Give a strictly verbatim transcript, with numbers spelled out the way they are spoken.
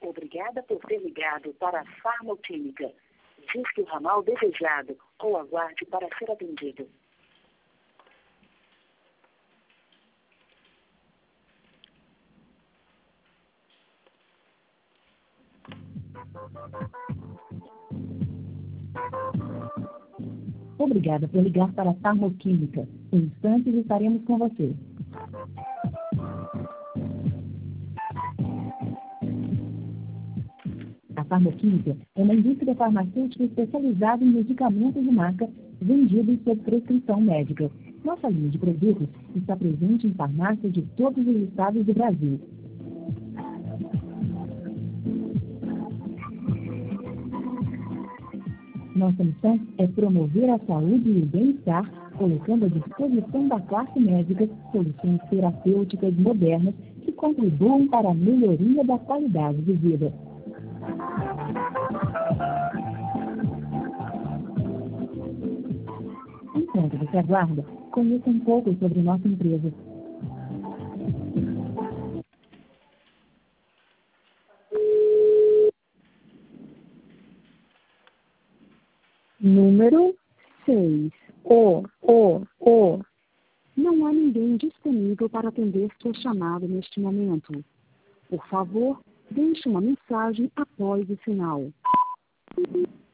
Obrigada por ter ligado para a Farmaclínica. Disque o ramal desejado ou aguarde para ser atendido. Obrigada por ligar para a Farmaclínica. Em instantes estaremos com você. A Farmaclínica é uma indústria farmacêutica especializada em medicamentos de marca vendidos sob prescrição médica. Nossa linha de produtos está presente em farmácias de todos os estados do Brasil. Nossa missão é promover a saúde e o bem-estar, colocando à disposição da classe médica soluções terapêuticas modernas que contribuam para a melhoria da qualidade de vida. Enquanto você aguarda, conheça um pouco sobre nossa empresa. Número seis. O, o, o. Não há ninguém disponível para atender sua chamada neste momento. Por favor, deixe uma mensagem após o sinal.